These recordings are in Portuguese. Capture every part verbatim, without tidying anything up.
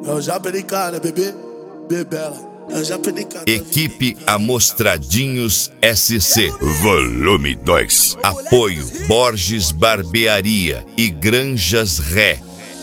Eu já pedi cara, bebê, bebela. Eu já pedi cara. Equipe Amostradinhos S C Volume dois. Apoio Borges Barbearia e Granjas Ré.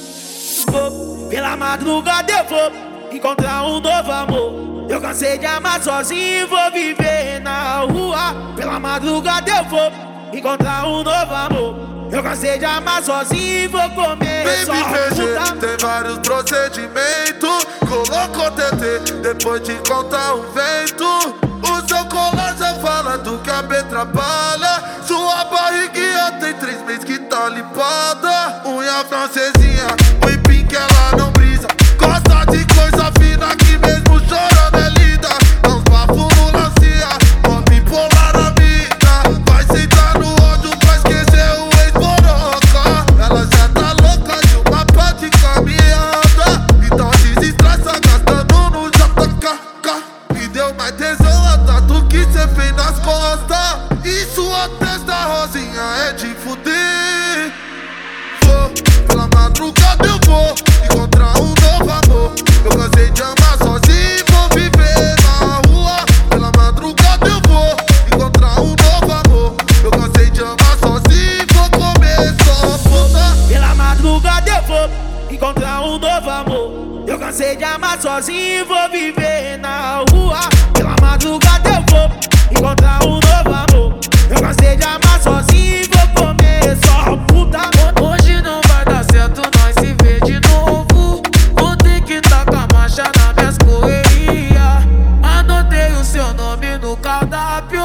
Vou, pela madrugada eu vou encontrar um novo amor. Eu cansei de amar sozinho, vou viver na rua. Pela madrugada eu vou encontrar um novo amor. Eu cansei de amar sozinho, vou comer Baby, só P G, puta. tem vários procedimentos. Colocou T T, depois de contar o vento. O seu colar já fala do que a B trabalha. Sua barriguinha tem três meses que tá limpada. Unha francesinha, o empim que ela não brisa. Gosta de coisa fina que mesmo chorando é linda. Dá uns bafos no lancia, pode bipolar na mina. Vai sentar no ódio pra esquecer o ex-boroca. Ela já tá louca de uma pá de caminhada. Então desestressa gastando no J K K. Me deu mais tesão a tatu que cê fez nas costas. E sua testa rosinha é de fuder. Vou, pela madrugada eu vou encontrar um novo amor. Eu cansei de amar sozinho, vou viver na rua. Pela madrugada eu vou encontrar um novo amor. Eu cansei de amar sozinho, vou comer só puta. Pela madrugada eu vou encontrar um novo amor. Eu cansei de amar sozinho, vou viver na rua. Pela madrugada eu vou encontrar um novo amor. Eu cansei de amar sozinho, vou comer só puta. Hoje não vai dar certo nós se ver de novo. Vou ter que tá com a marcha nas minhas correrias. Anotei o seu nome no cardápio.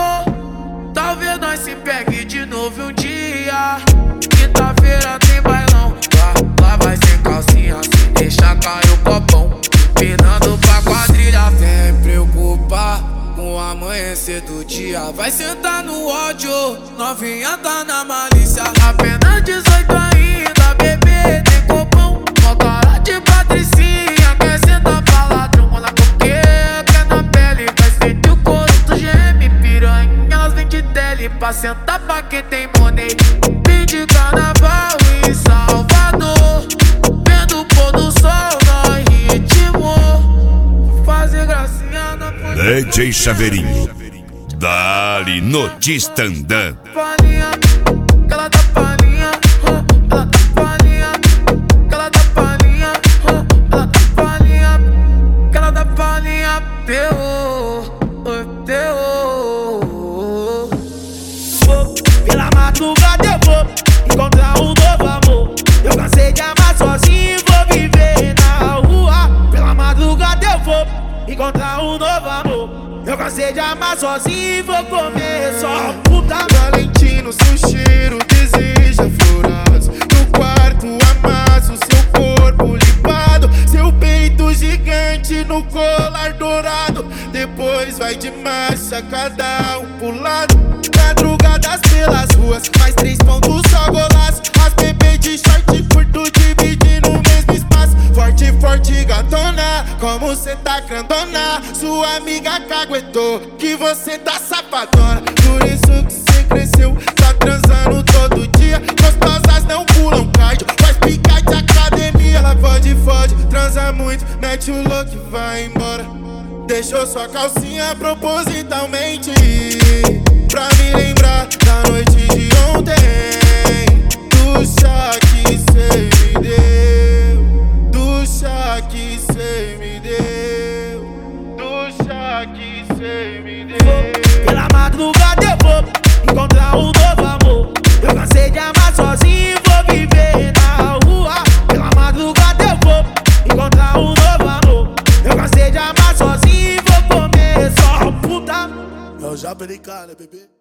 Talvez nós se pegue de novo um dia. Quinta-feira tem bailão. Lá, lá vai sem calcinha, se deixar cair o copão. Pinando pra quadrilha, sem preocupar com o amanhecer do dia. Vai sentar no ódio, novinha tá na malícia. Apenas dezoito ainda, bebê, tem copão. Mó cara de patricinha, quer sentar pra ladrona. Porque quer na pele, vai sentir o couro do geme. Piranha, elas vêm de tele pra sentar pra quem tem money. Vim de carnaval em Salvador, vendo o pôr do sol no ritmo. Fazer gracinha na D J Chaveirinho, dali notícia andando. Palhinha, que ela dá palhinha, ela dá palhinha, que ela dá palhinha, ela dá palhinha, que ela dá palhinha, terror, terror. Vou, pela madrugada eu vou encontrar um novo amor. Eu cansei de amar sozinho, vou viver na rua. Pela madrugada eu vou encontrar um novo amor. Eu cansei de amar sozinho, vou comer só puta. Valentino, seu cheiro deseja florados. No quarto amasso, seu corpo limpado. Seu peito gigante no colar dourado. Depois vai de marcha, cada um pro lado. Madrugadas pelas ruas, mais três pontos só golaço. As bebês de short curto dividindo o mesmo espaço. Forte, forte gatona, como cê tá grandona. Sua amiga caguetou que você tá safadona. Por isso que cê cresceu, tá transando todo dia. Gostosas não pulam cardio, faz picar de academia. Ela fode, fode, transa muito, mete o louco e vai embora. Deixou sua calcinha propositalmente pra me lembrar da noite de ontem. Do chá que cê me deu, do chá que cê me deu, do chá que cê me deu. Pela madrugada eu vou encontrar um novo amor. Eu cansei de amar sozinho, vou viver na rua. Pela madrugada eu vou encontrar um novo amor. Eu cansei de amar sozinho, vou comer só puta. Eu já pedi cara, bebê.